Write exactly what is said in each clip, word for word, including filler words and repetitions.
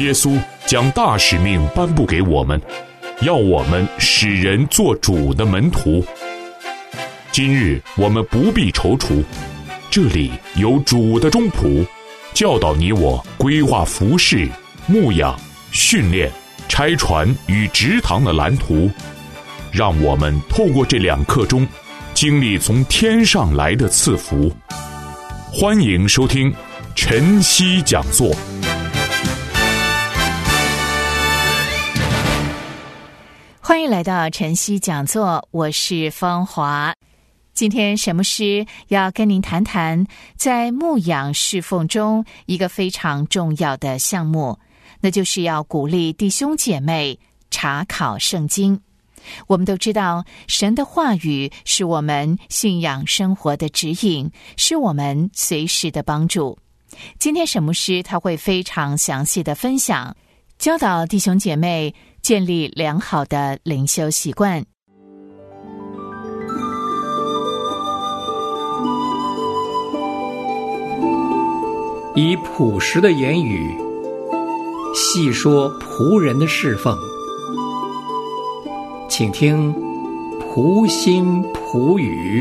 耶稣将大使命颁布给我们，要我们使人做主的门徒。今日我们不必踌躇，这里有主的中仆，教导你我规划服事、牧养、训练、拆船与植堂的蓝图，让我们透过这两刻钟，经历从天上来的赐福。欢迎收听晨曦讲座。 欢迎来到晨曦讲座，我是芳华。今天沈牧师要跟您谈谈在牧养侍奉中一个非常重要的项目，那就是要鼓励弟兄姐妹查考圣经。我们都知道，神的话语是我们信仰生活的指引，是我们随时的帮助。今天沈牧师他会非常详细的分享，教导弟兄姐妹建立良好的灵修习惯。 以朴实的言语细说仆人的侍奉，请听仆心仆语。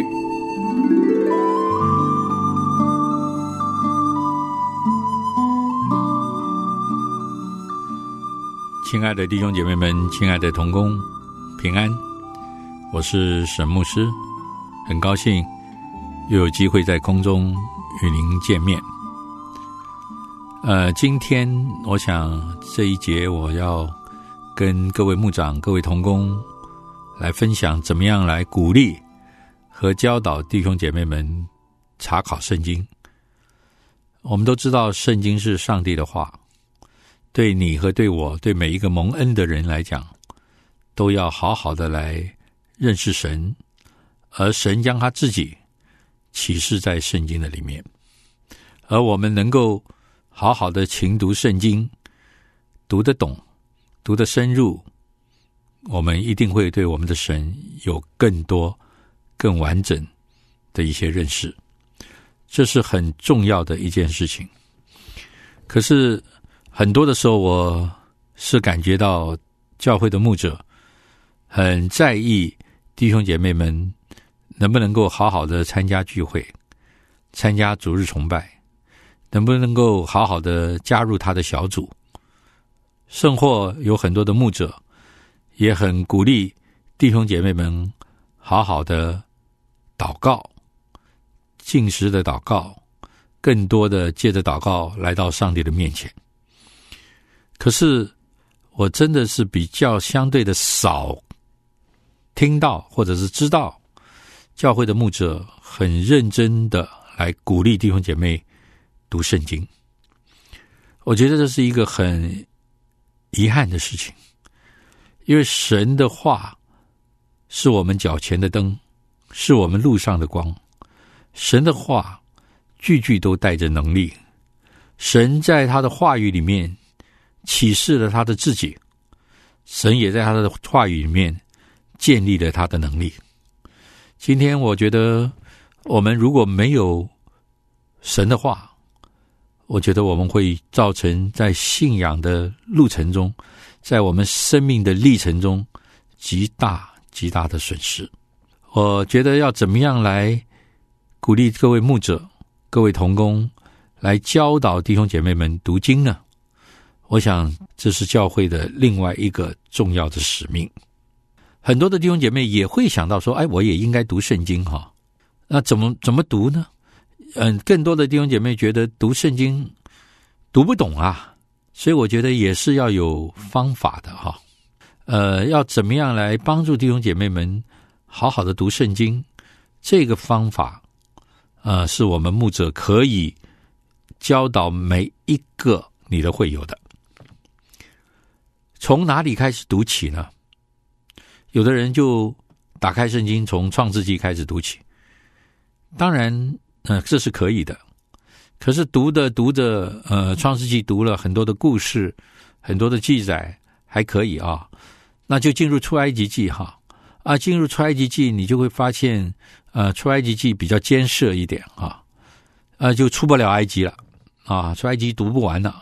亲爱的弟兄姐妹们，亲爱的同工，平安，我是沈牧师，很高兴又有机会在空中与您见面。呃，今天我想这一节我要跟各位牧长、各位同工来分享怎么样来鼓励和教导弟兄姐妹们查考圣经。我们都知道圣经是上帝的话，对你和对我，对每一个蒙恩的人来讲，都要好好的来认识神，而神将他自己启示在圣经的里面，而我们能够好好的勤读圣经，读得懂，读得深入，我们一定会对我们的神有更多更完整的一些认识，这是很重要的一件事情。可是很多的时候，我是感觉到教会的牧者很在意弟兄姐妹们能不能够好好的参加聚会，参加主日崇拜，能不能够好好的加入他的小组，甚或有很多的牧者也很鼓励弟兄姐妹们好好的祷告，禁食的祷告，更多的借着祷告来到上帝的面前。可是我真的是比较相对的少听到或者是知道教会的牧者很认真的来鼓励弟兄姐妹读圣经。我觉得这是一个很遗憾的事情，因为神的话是我们脚前的灯，是我们路上的光。神的话句句都带着能力，神在他的话语里面启示了他的自己，神也在他的话语里面建立了他的能力。今天我觉得我们如果没有神的话，我觉得我们会造成在信仰的路程中，在我们生命的历程中极大极大的损失。我觉得要怎么样来鼓励各位牧者、各位同工来教导弟兄姐妹们读经呢？我想这是教会的另外一个重要的使命。很多的弟兄姐妹也会想到说，哎，我也应该读圣经哈。那怎么怎么读呢？嗯，更多的弟兄姐妹觉得读圣经读不懂啊，所以我觉得也是要有方法的哈。呃，要怎么样来帮助弟兄姐妹们好好的读圣经？这个方法，呃，是我们牧者可以教导每一个你的会友的。从哪里开始读起呢？有的人就打开圣经，从创世纪开始读起。当然，呃，这是可以的。可是读的读着，呃，创世纪读了很多的故事，很多的记载，还可以啊。那就进入出埃及记哈啊，进入出埃及记，你就会发现，呃，出埃及记比较艰涩一点啊，呃，就出不了埃及了啊，出埃及读不完了。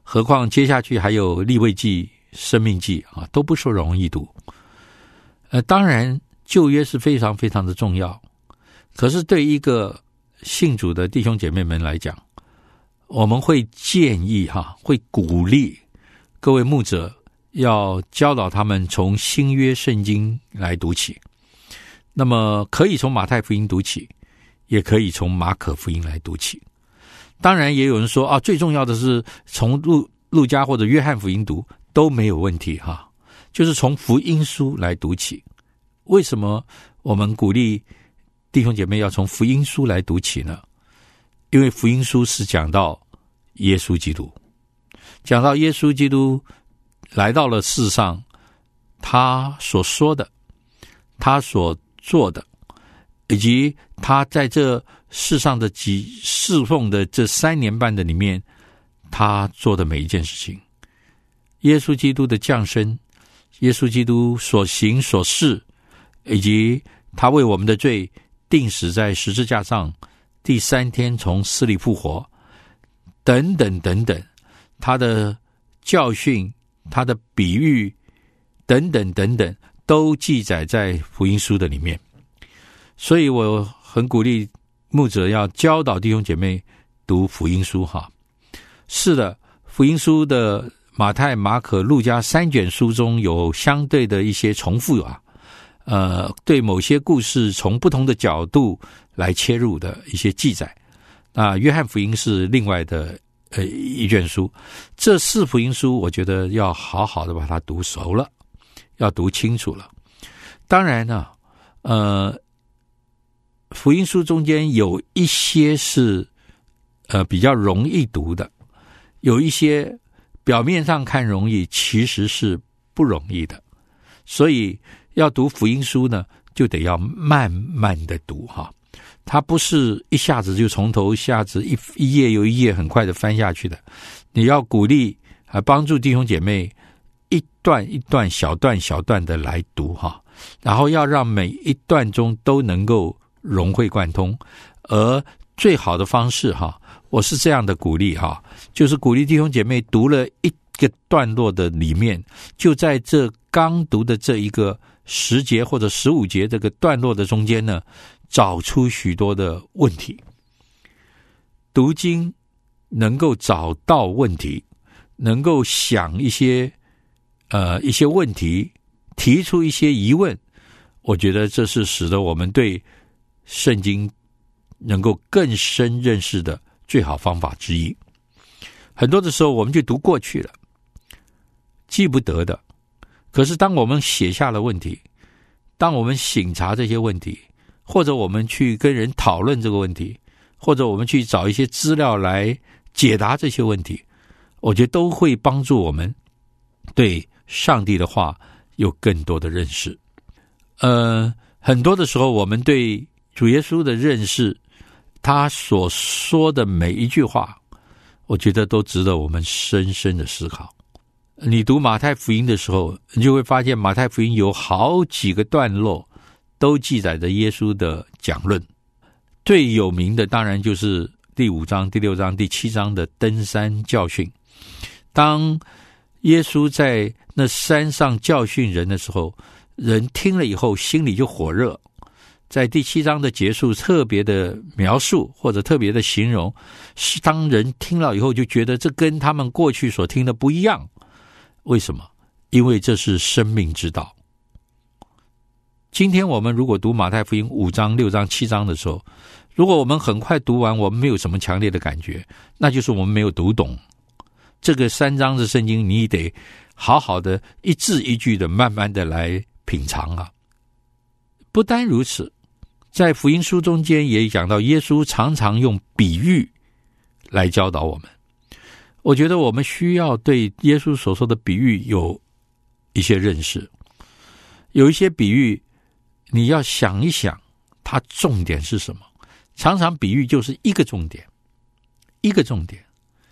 何况接下去还有利未记、生命记啊，都不说容易读。呃，当然旧约是非常非常的重要，可是对一个信主的弟兄姐妹们来讲，我们会建议哈，会鼓励各位牧者要教导他们从新约圣经来读起。那么可以从马太福音读起，也可以从马可福音来读起。当然也有人说啊，最重要的是从路路加或者约翰福音读都没有问题哈，就是从福音书来读起。为什么我们鼓励弟兄姐妹要从福音书来读起呢？因为福音书是讲到耶稣基督，讲到耶稣基督来到了世上，他所说的，他所做的，以及他在这世上的几侍奉的这三年半的里面，他做的每一件事情，耶稣基督的降生，耶稣基督所行所事，以及他为我们的罪钉死在十字架上，第三天从死里复活，等等等等，他的教训，他的比喻，等等等等，都记载在福音书的里面。所以我很鼓励牧者要教导弟兄姐妹读福音书哈。是的，福音书的马太、马可、路加三卷书中有相对的一些重复啊，呃，对某些故事从不同的角度来切入的一些记载。那约翰福音是另外的呃一卷书。这四福音书我觉得要好好的把它读熟了，要读清楚了。当然呢，呃，福音书中间有一些是呃比较容易读的，有一些表面上看容易，其实是不容易的。所以要读福音书呢，就得要慢慢的读哈。它不是一下子就从头一下子一一页又一页很快的翻下去的。你要鼓励啊，帮助弟兄姐妹一段一段小段小段的来读哈，然后要让每一段中都能够融会贯通。而最好的方式哈，我是这样的鼓励哈，就是鼓励弟兄姐妹读了一个段落的里面，就在这刚读的这一个十节或者十五节这个段落的中间呢，找出许多的问题。读经能够找到问题，能够想一些呃一些问题，提出一些疑问，我觉得这是使得我们对圣经能够更深认识的最好方法之一。很多的时候我们就读过去了，记不得的。可是当我们写下了问题，当我们省察这些问题，或者我们去跟人讨论这个问题，或者我们去找一些资料来解答这些问题，我觉得都会帮助我们对上帝的话有更多的认识。呃，很多的时候我们对主耶稣的认识，他所说的每一句话，我觉得都值得我们深深的思考。你读马太福音的时候，你就会发现马太福音有好几个段落都记载着耶稣的讲论。最有名的当然就是第五章、第六章、第七章的登山教训。当耶稣在那山上教训人的时候，人听了以后心里就火热。在第七章的结束特别的描述或者特别的形容，是当人听了以后就觉得这跟他们过去所听的不一样。为什么？因为这是生命之道。今天我们如果读马太福音五章、六章、七章的时候，如果我们很快读完，我们没有什么强烈的感觉，那就是我们没有读懂这个三章的圣经。你得好好的一字一句的慢慢的来品尝啊。不单如此，在福音书中间也讲到耶稣常常用比喻来教导我们。我觉得我们需要对耶稣所说的比喻有一些认识。有一些比喻你要想一想它重点是什么。常常比喻就是一个重点，一个重点。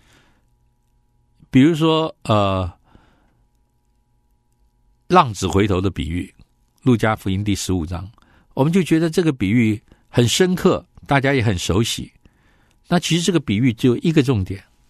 比如说呃，浪子回头的比喻，路加福音第十五章，我们就觉得这个比喻很深刻，大家也很熟悉。那其实这个比喻只有一个重点，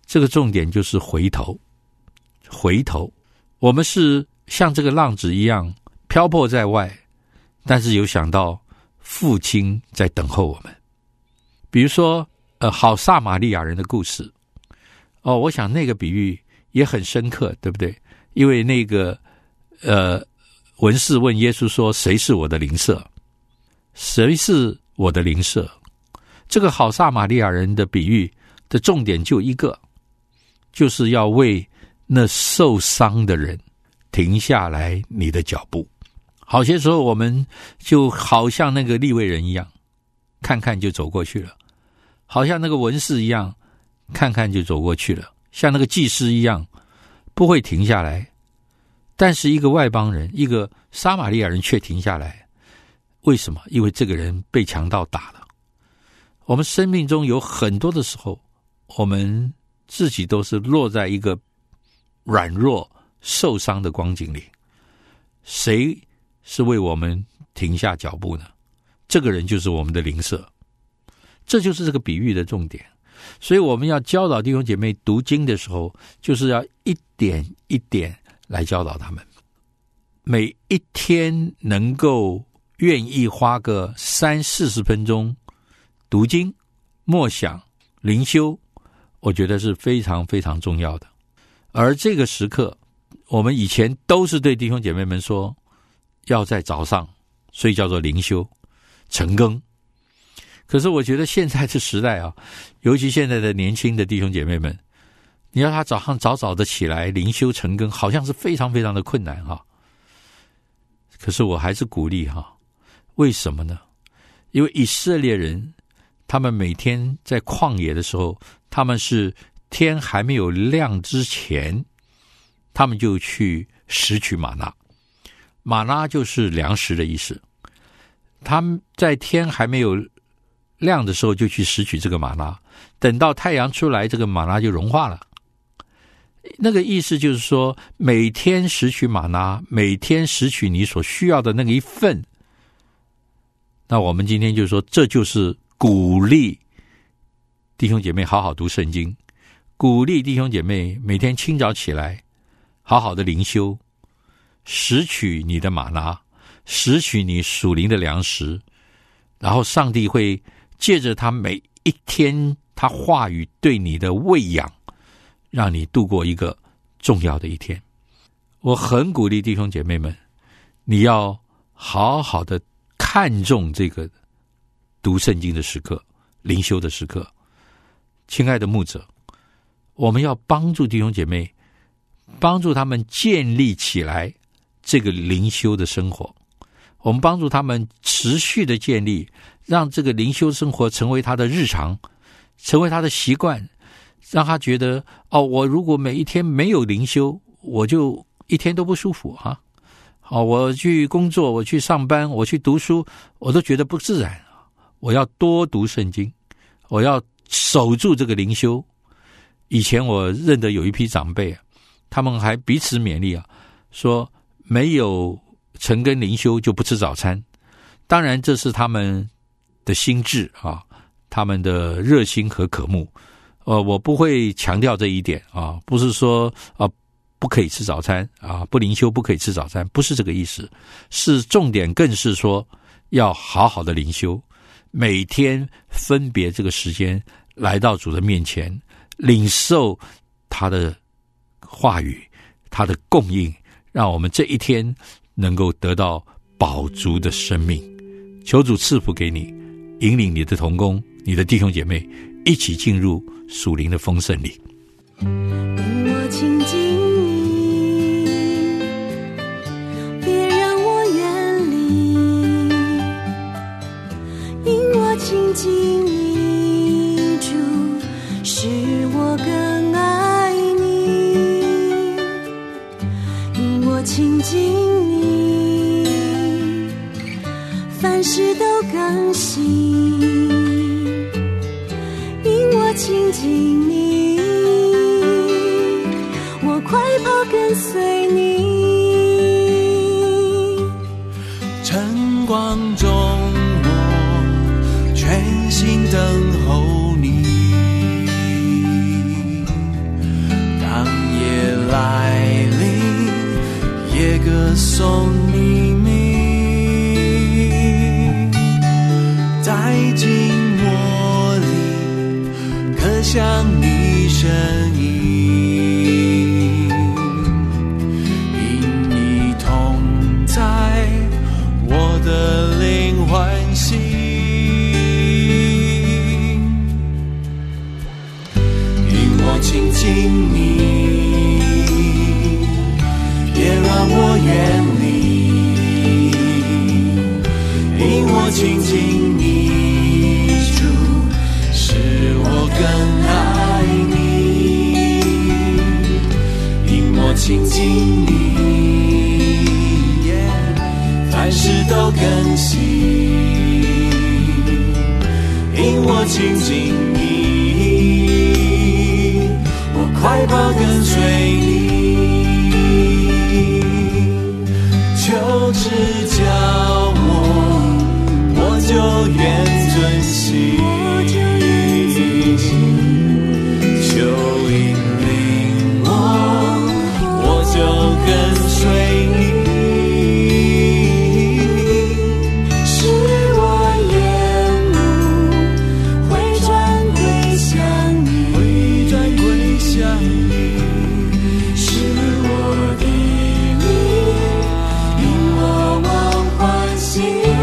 这个重点就是回头。回头，我们是像这个浪子一样漂泊在外，但是有想到父亲在等候我们。比如说呃，好撒玛利亚人的故事哦，我想那个比喻也很深刻，对不对？因为那个呃，文士问耶稣说，谁是我的邻舍？谁是我的邻舍？这个好撒玛利亚人的比喻的重点就一个，就是要为那受伤的人停下来你的脚步。好些时候我们就好像那个利未人一样，看看就走过去了，好像那个文士一样，看看就走过去了，像那个祭司一样不会停下来。但是一个外邦人，一个撒玛利亚人却停下来。为什么？因为这个人被强盗打了。我们生命中有很多的时候，我们自己都是落在一个软弱受伤的光景里，谁是为我们停下脚步呢？这个人就是我们的邻舍。这就是这个比喻的重点。所以我们要教导弟兄姐妹读经的时候，就是要一点一点来教导他们。每一天能够愿意花个三四十分钟读经、默想、灵修，我觉得是非常非常重要的。而这个时刻，我们以前都是对弟兄姐妹们说，要在早上，所以叫做灵修、晨更。可是我觉得现在这时代啊，尤其现在的年轻的弟兄姐妹们，你要他早上早早的起来灵修晨更，好像是非常非常的困难哈。可是我还是鼓励哈，为什么呢？因为以色列人他们每天在旷野的时候，他们是天还没有亮之前，他们就去拾取玛纳。玛纳就是粮食的意思。他们在天还没有亮的时候就去拾取这个玛纳，等到太阳出来，这个玛纳就融化了。那个意思就是说，每天拾取玛纳，每天拾取你所需要的那个一份。那我们今天就说，这就是鼓励弟兄姐妹好好读圣经，鼓励弟兄姐妹每天清早起来好好的灵修，拾取你的玛纳，拾取你属灵的粮食，然后上帝会借着他每一天他话语对你的喂养，让你度过一个重要的一天。我很鼓励弟兄姐妹们，你要好好的看重这个读圣经的时刻，灵修的时刻。亲爱的牧者，我们要帮助弟兄姐妹，帮助他们建立起来这个灵修的生活，我们帮助他们持续的建立，让这个灵修生活成为他的日常，成为他的习惯，让他觉得哦，我如果每一天没有灵修，我就一天都不舒服啊！哦，我去工作，我去上班，我去读书，我都觉得不自然。我要多读圣经，我要守住这个灵修。以前我认得有一批长辈，他们还彼此勉励啊，说没有晨更灵修就不吃早餐。当然这是他们的心志啊，他们的热心和渴慕。呃，我不会强调这一点啊，不是说啊不可以吃早餐啊，不灵修不可以吃早餐，不是这个意思。是重点更是说要好好的灵修，每天分别这个时间来到主的面前，领受他的话语，他的供应，让我们这一天能够得到饱足的生命。求主赐福给你，引领你的同工，你的弟兄姐妹一起进入属灵的丰盛里。 因我亲近你，别让我远离，因我亲近你，主使我更爱你，因我亲近你，凡事都更新，因我亲近你，我快跑跟随你。 晨光中我全心等候你， 夜来临，也歌颂你名，带进我里，刻响你声音，因你同在，我的灵欢喜。亲近你，别让我远离，因我亲近你，主，使我更爱你，因我亲近你，凡事都更新，因我亲近你，快跑跟随你，求指教我，我就愿遵行，求引领我，我就跟随你，使我眼目回转归向你，回转归向你，是我的灵，引我往欢喜。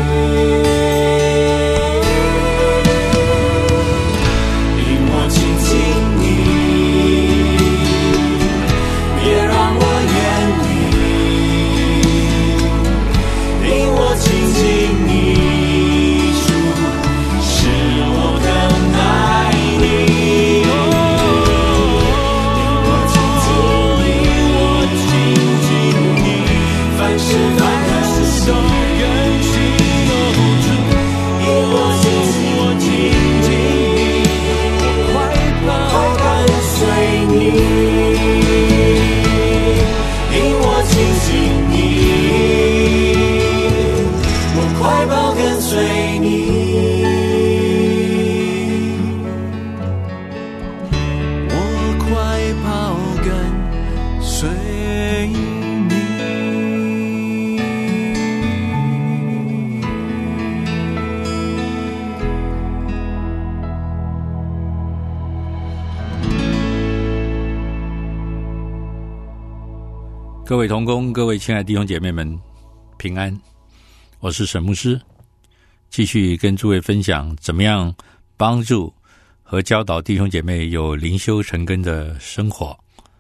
因我亲近你，别让我远离，因我亲近你，主，使我更爱你。凡事都更新，因我亲近你，我快跑跟随你，因我亲近你，我快跑跟随你，我快跑跟随你。 各位同工，各位亲爱的弟兄姐妹们，平安！我是沈牧师，继续跟诸位分享怎么样帮助和教导弟兄姐妹有灵修成根的生活。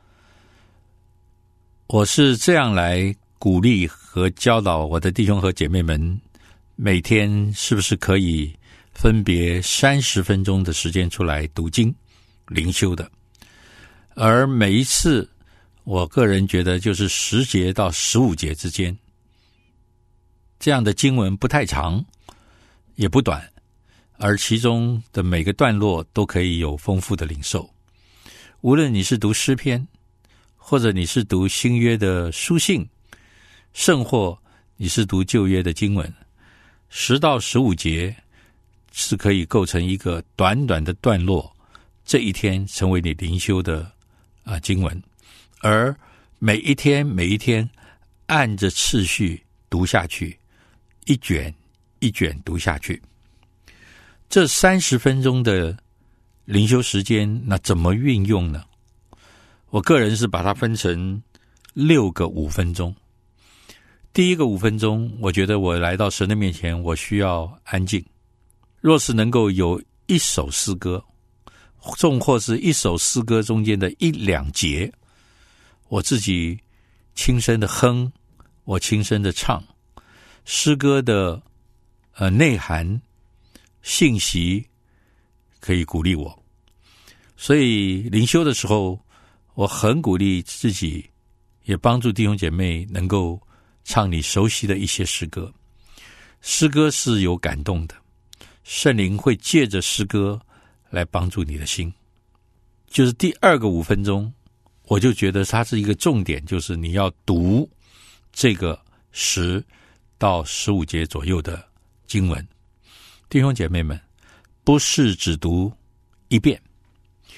我是这样来鼓励和教导我的弟兄和姐妹们，每天是不是可以分别三十分钟的时间出来读经灵修的，而每一次我个人觉得就是十节到十五节之间，这样的经文不太长也不短，而其中的每个段落都可以有丰富的领受。无论你是读诗篇，或者你是读新约的书信，甚或你是读旧约的经文，十到十五节是可以构成一个短短的段落，这一天成为你灵修的啊经文。而每一天每一天按着次序读下去，一卷一卷读下去，这三十分钟的灵修时间，那怎么运用呢？我个人是把它分成六个五分钟。第一个五分钟，我觉得我来到神的面前，我需要安静。若是能够有一首诗歌，纵或是一首诗歌中间的一两节，我自己轻声的哼，我轻声的唱，诗歌的呃内涵信息可以鼓励我。所以灵修的时候，我很鼓励自己，也帮助弟兄姐妹能够唱你熟悉的一些诗歌。诗歌是有感动的，圣灵会借着诗歌来帮助你的心。就是第二个五分钟，我就觉得它是一个重点，就是你要读这个十到十五节左右的经文。弟兄姐妹们，不是只读一遍。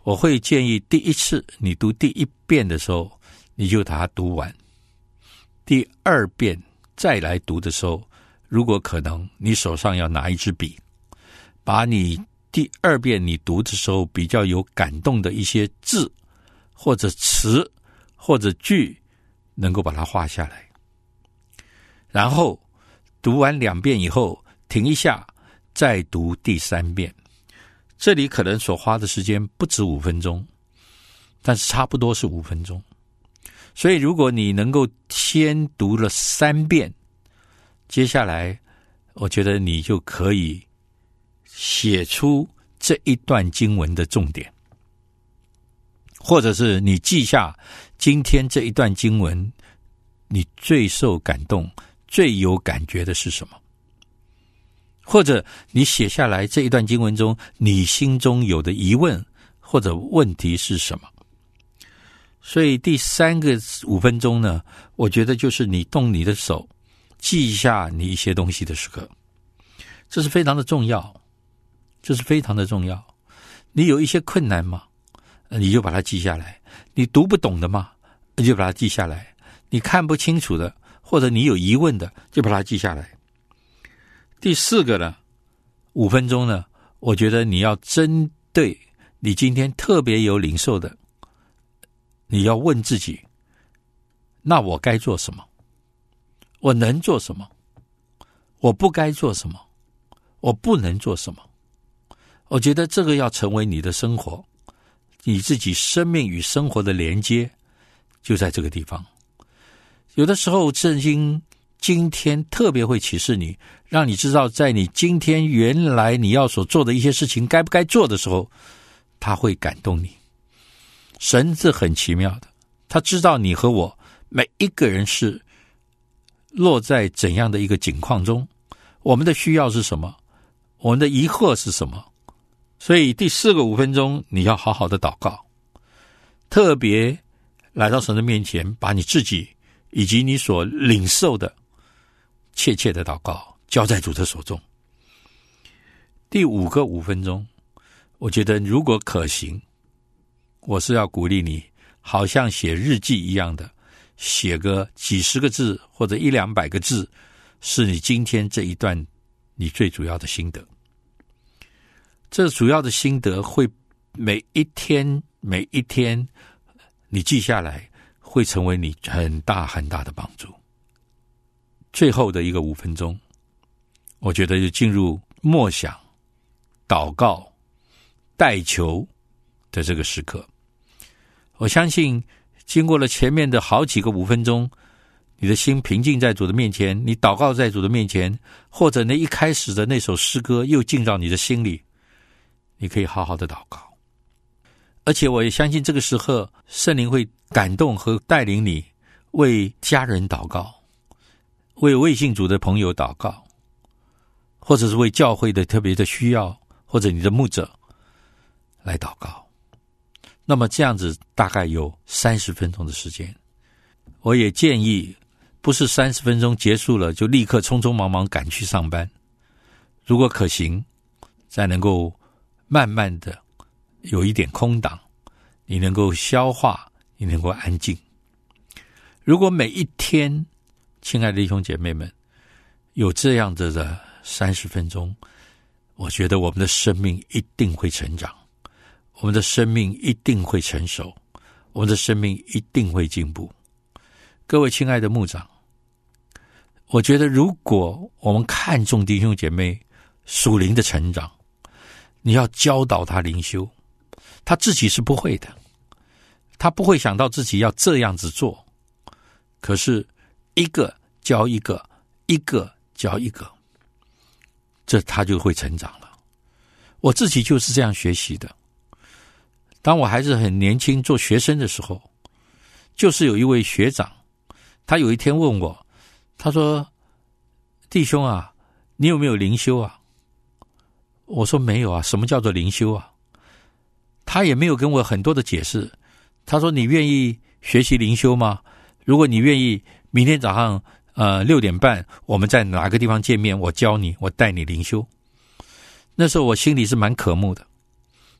我会建议第一次你读第一遍的时候，你就把它读完。第二遍再来读的时候，如果可能，你手上要拿一支笔，把你第二遍你读的时候比较有感动的一些字或者词或者句，能够把它画下来。然后读完两遍以后停一下，再读第三遍。这里可能所花的时间不止五分钟，但是差不多是五分钟。所以如果你能够先读了三遍，接下来我觉得你就可以写出这一段经文的重点，或者是你记下今天这一段经文你最受感动最有感觉的是什么，或者你写下来这一段经文中你心中有的疑问或者问题是什么。所以第三个五分钟呢，我觉得就是你动你的手记下你一些东西的时刻，这是非常的重要，这是非常的重要。你有一些困难吗？你就把它记下来。你读不懂的吗？你就把它记下来。你看不清楚的，或者你有疑问的，就把它记下来。第四个呢，五分钟呢，我觉得你要针对你今天特别有领受的，你要问自己，那我该做什么？我能做什么？我不该做什么？我不能做什么？我觉得这个要成为你的生活，你自己生命与生活的连接就在这个地方。有的时候圣经今天特别会启示你，让你知道在你今天原来你要所做的一些事情该不该做的时候，他会感动你。神是很奇妙的，他知道你和我每一个人是落在怎样的一个境况中，我们的需要是什么，我们的疑惑是什么。所以第四个五分钟你要好好的祷告，特别来到神的面前，把你自己以及你所领受的切切的祷告交在主的手中。第五个五分钟，我觉得如果可行，我是要鼓励你好像写日记一样的，写个几十个字或者一两百个字，是你今天这一段你最主要的心得。这主要的心得会每一天每一天你记下来，会成为你很大很大的帮助。最后的一个五分钟，我觉得就进入默想、祷告、代求的这个时刻。我相信经过了前面的好几个五分钟，你的心平静在主的面前，你祷告在主的面前，或者那一开始的那首诗歌又进到你的心里，你可以好好的祷告。而且我也相信这个时候圣灵会感动和带领你为家人祷告，为未信主的朋友祷告，或者是为教会的特别的需要，或者你的牧者来祷告。那么这样子大概有三十分钟的时间。我也建议不是三十分钟结束了就立刻匆匆忙忙赶去上班，如果可行，再能够慢慢的有一点空档，你能够消化，你能够安静。如果每一天，亲爱的弟兄姐妹们，有这样子的三十分钟，我觉得我们的生命一定会成长，我们的生命一定会成熟，我们的生命一定会进步。各位亲爱的牧长，我觉得如果我们看重弟兄姐妹属灵的成长，你要教导他灵修，他自己是不会的，他不会想到自己要这样子做，可是一个教一个，一个教一个，这他就会成长了。我自己就是这样学习的。当我还是很年轻做学生的时候，就是有一位学长，他有一天问我，他说，弟兄啊，你有没有灵修啊？我说没有啊，什么叫做灵修啊？他也没有跟我很多的解释。他说，你愿意学习灵修吗？如果你愿意，明天早上呃六点半我们在哪个地方见面，我教你，我带你灵修。那时候我心里是蛮渴慕的，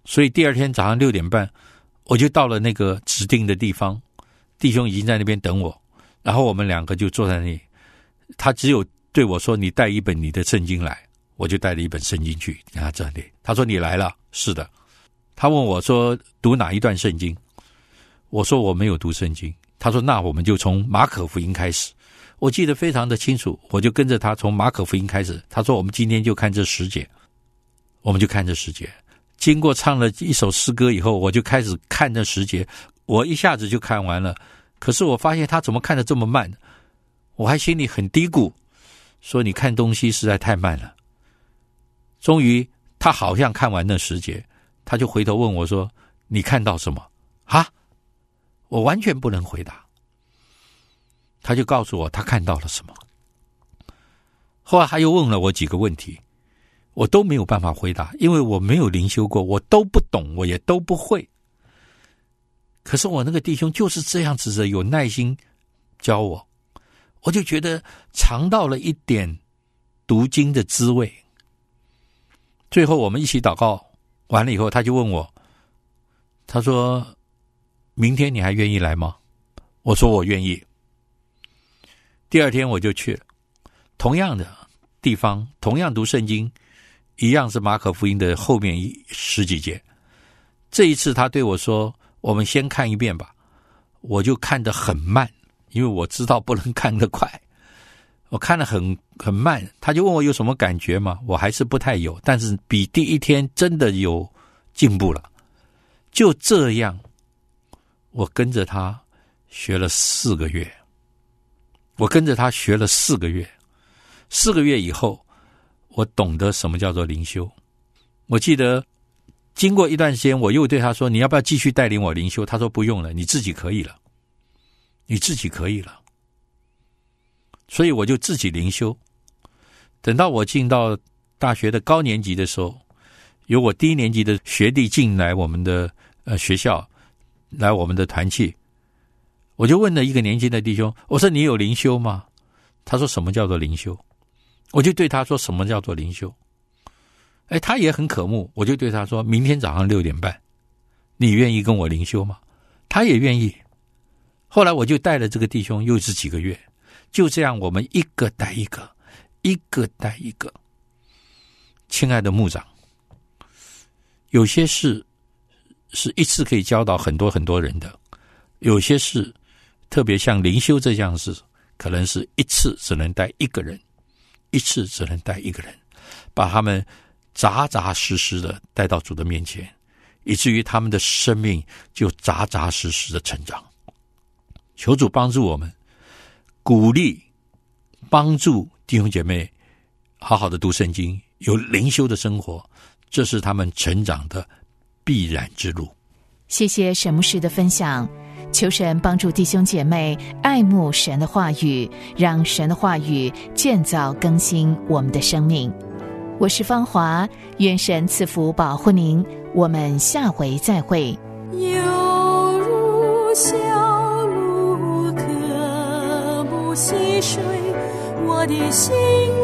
所以第二天早上六点半，我就到了那个指定的地方，弟兄已经在那边等我，然后我们两个就坐在那里，他只有对我说你带一本你的圣经来，我就带了一本圣经去跟他这里。他说你来了，是的。他问我说读哪一段圣经，我说我没有读圣经。他说那我们就从马可福音开始，我记得非常的清楚，我就跟着他从马可福音开始。他说我们今天就看这十节，我们就看这十节。经过唱了一首诗歌以后，我就开始看这十节，我一下子就看完了。可是我发现他怎么看得这么慢，我还心里很嘀咕，说你看东西实在太慢了。终于他好像看完那十节，他就回头问我说你看到什么啊？我完全不能回答。他就告诉我他看到了什么。后来他又问了我几个问题，我都没有办法回答，因为我没有灵修过，我都不懂，我也都不会。可是我那个弟兄就是这样子的有耐心教我，我就觉得尝到了一点读经的滋味。最后我们一起祷告完了以后，他就问我，他说明天你还愿意来吗？我说我愿意。第二天我就去了，同样的地方，同样读圣经，一样是马可福音的后面十几节。这一次他对我说我们先看一遍吧，我就看得很慢，因为我知道不能看得快，我看得很很慢。他就问我有什么感觉吗？我还是不太有，但是比第一天真的有进步了。就这样我跟着他学了四个月，我跟着他学了四个月，四个月以后，我懂得什么叫做灵修。我记得经过一段时间，我又对他说你要不要继续带领我灵修？他说不用了，你自己可以了，你自己可以了。所以我就自己灵修。等到我进到大学的高年级的时候，有我低年级的学弟进来我们的呃学校，来我们的团契，我就问了一个年轻的弟兄，我说你有灵修吗？他说什么叫做灵修？我就对他说什么叫做灵修？哎，他也很渴慕，我就对他说明天早上六点半，你愿意跟我灵修吗？他也愿意。后来我就带了这个弟兄又是几个月，就这样我们一个带一个，一个带一个。亲爱的牧长，有些事是一次可以教导很多很多人的，有些事特别像灵修这样事，可能是一次只能带一个人，一次只能带一个人，把他们扎扎实实的带到主的面前，以至于他们的生命就扎扎实实的成长。求主帮助我们，鼓励帮助弟兄姐妹好好的读圣经，有灵修的生活，这是他们成长的必然之路。 谢谢沈牧师的分享，求神帮助弟兄姐妹爱慕神的话语，让神的话语建造更新我们的生命。我是芳华，愿神赐福保护您，我们下回再会。 犹如小鹿渴不溪水，我的心